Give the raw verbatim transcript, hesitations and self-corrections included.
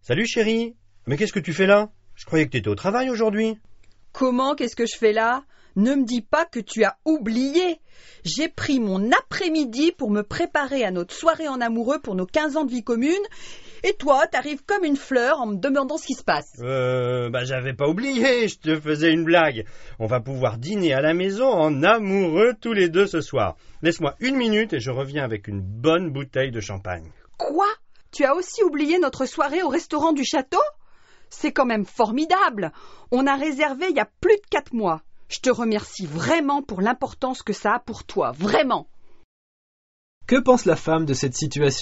Salut chérie, mais qu'est-ce que tu fais là? Je croyais que tu étais au travail aujourd'hui. Comment, qu'est-ce que je fais là? Ne me dis pas que tu as oublié. J'ai pris mon après-midi pour me préparer à notre soirée en amoureux pour nos quinze ans de vie commune. Et toi, t'arrives comme une fleur en me demandant ce qui se passe. Euh, bah j'avais pas oublié, je te faisais une blague. On va pouvoir dîner à la maison en amoureux tous les deux ce soir. Laisse-moi une minute et je reviens avec une bonne bouteille de champagne. Quoi? Tu as aussi oublié notre soirée au restaurant du château? C'est quand même formidable. On a réservé il y a plus de quatre mois. Je te remercie vraiment pour l'importance que ça a pour toi, vraiment. Que pense la femme de cette situation ?